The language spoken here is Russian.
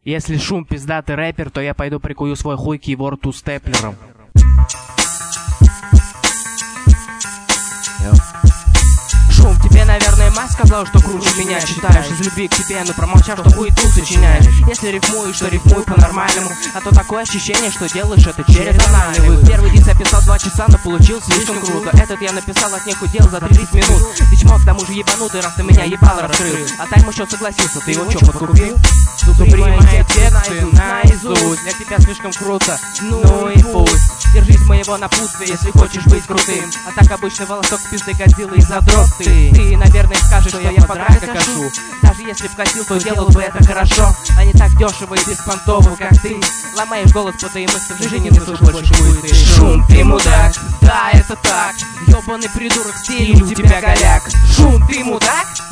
Если шум пиздатый рэпер, то я пойду прикую свой хуй к его рту степлером. Шум, тебе, наверное, мать сказал, что круче меня считаешь. Из любви к тебе, но промолчав, что хуету сочиняешь. Если рифмуешь, то рифмуй по-нормальному. А то такое ощущение, что делаешь это через анальный. Первый диск я писал 2 часа, но получил слишком круто. Этот я написал от них удел за 30 минут. Ты чмо, к тому же ебанутый, раз ты меня ебало раскрыл. А тайм еще согласился, ты его чё, подкупил? Зубримая тексты наизусть, для тебя слишком круто, ну и пусть. Держись моего напутствия, если хочешь быть крутым. А так обычный волосок пизды Годзиллы и задрот ты. Ты, наверное, скажешь, что я подрайка кашу. Даже если вкатил, то делал бы это хорошо. А не так дешево и беспонтово, как ты. Ломаешь голос по твоей мысли, в жизни не слышь больше хуеты. Шум, ты мудак, да, это так. Ёбаный придурок, стиль у тебя голяк. Шум, ты мудак.